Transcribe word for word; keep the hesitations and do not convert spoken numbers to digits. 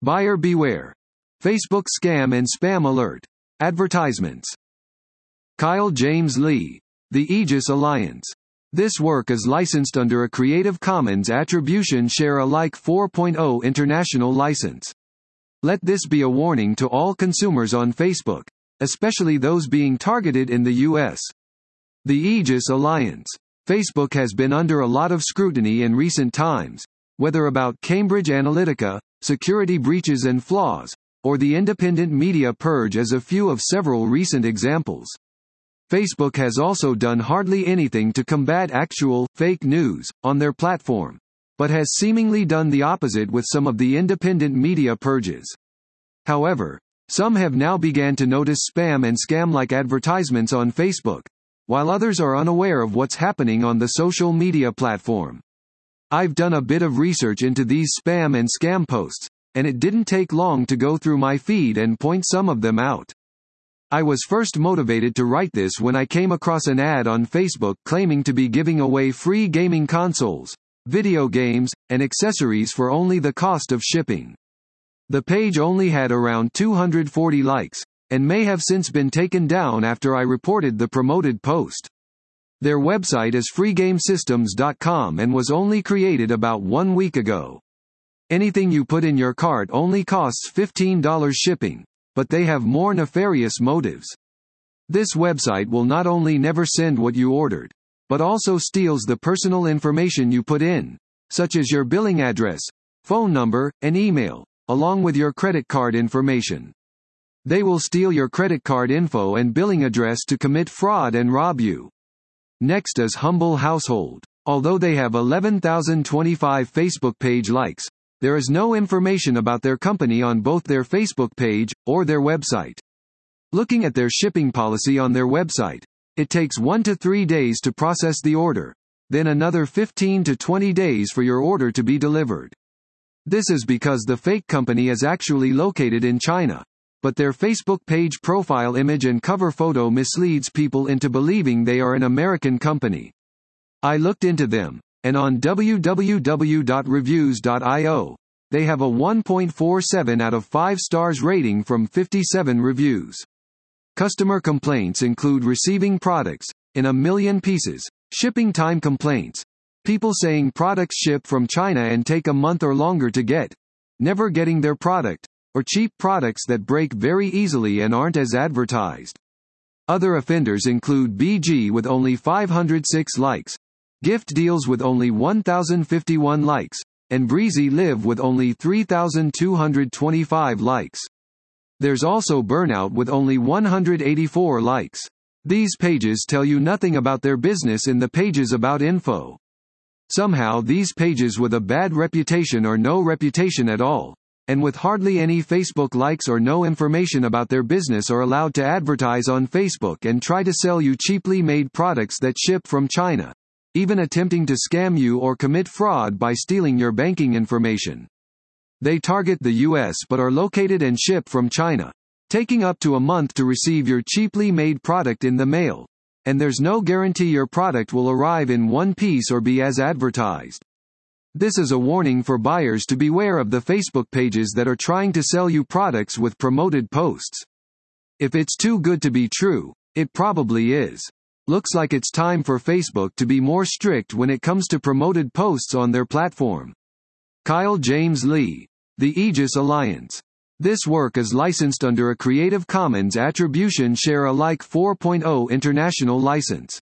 Buyer beware. Facebook scam and spam alert. Advertisements. Kyle James Lee. The Aegis Alliance. This work is licensed under a Creative Commons Attribution Share Alike four point oh international license. Let this be a warning to all consumers on Facebook, especially those being targeted in the U S. The Aegis Alliance. Facebook has been under a lot of scrutiny in recent times, whether about Cambridge Analytica, security breaches and flaws, or the independent media purge as a few of several recent examples. Facebook has also done hardly anything to combat actual, fake news, on their platform, but has seemingly done the opposite with some of the independent media purges. However, some have now begun to notice spam and scam-like advertisements on Facebook, while others are unaware of what's happening on the social media platform. I've done a bit of research into these spam and scam posts, and it didn't take long to go through my feed and point some of them out. I was first motivated to write this when I came across an ad on Facebook claiming to be giving away free gaming consoles, video games, and accessories for only the cost of shipping. The page only had around two hundred forty likes, and may have since been taken down after I reported the promoted post. Their website is free game systems dot com and was only created about one week ago. Anything you put in your cart only costs fifteen dollars shipping, but they have more nefarious motives. This website will not only never send what you ordered, but also steals the personal information you put in, such as your billing address, phone number, and email, along with your credit card information. They will steal your credit card info and billing address to commit fraud and rob you. Next is Humble Household. Although they have eleven thousand twenty-five Facebook page likes, there is no information about their company on both their Facebook page or their website. Looking at their shipping policy on their website, it takes one to three days to process the order, then another fifteen to twenty days for your order to be delivered. This is because the fake company is actually located in China, but their Facebook page profile image and cover photo misleads people into believing they are an American company. I looked into them, and on w w w dot reviews dot i o, they have a one point four seven out of five stars rating from fifty-seven reviews. Customer complaints include receiving products in a million pieces, shipping time complaints, people saying products ship from China and take a month or longer to get, never getting their product, or cheap products that break very easily and aren't as advertised. Other offenders include B G with only five hundred six likes, Gift Deals with only one thousand fifty-one likes, and Breezy Live with only three thousand two hundred twenty-five likes. There's also Burnout with only one hundred eighty-four likes. These pages tell you nothing about their business in the pages about info. Somehow these pages with a bad reputation or no reputation at all, and with hardly any Facebook likes or no information about their business, are allowed to advertise on Facebook and try to sell you cheaply made products that ship from China, even attempting to scam you or commit fraud by stealing your banking information. They target the U S but are located and ship from China, taking up to a month to receive your cheaply made product in the mail, and there's no guarantee your product will arrive in one piece or be as advertised. This is a warning for buyers to beware of the Facebook pages that are trying to sell you products with promoted posts. If it's too good to be true, it probably is. Looks like it's time for Facebook to be more strict when it comes to promoted posts on their platform. Kyle James Lee. The Aegis Alliance. This work is licensed under a Creative Commons Attribution Share Alike four point oh international license.